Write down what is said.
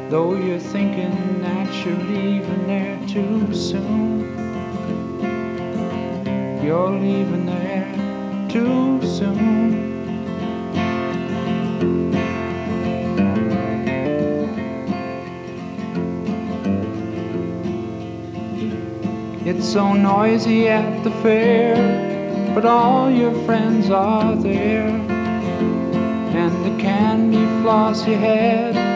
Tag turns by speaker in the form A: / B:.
A: though you're thinking that you're leaving there too soon. You're leaving there too soon. It's so noisy at the fair, but all your friends are there, and the candy floss you had